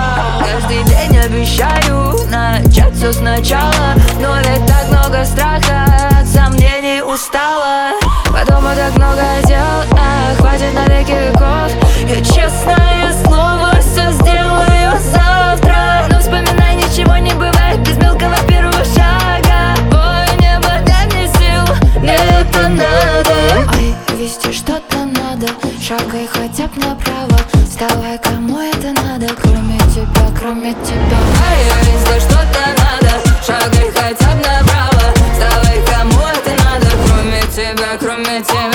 Каждый день обещаю начать все сначала, но ведь так много страха, от сомнений устала. Потом так много дел, хватит на веки веков. Я честное слово все сделаю завтра. Но вспоминай, ничего не бывает без мелкого первого шага. Ой, небо, дай мне сил, мне это надо. Ой, вести что-то надо, шагай хотя бы направо. Вставай, кому это надо, кроме тебя, кроме тебя. Ай, если что-то надо, шагай хотя бы направо. Вставай, кому это надо, кроме тебя, кроме тебя.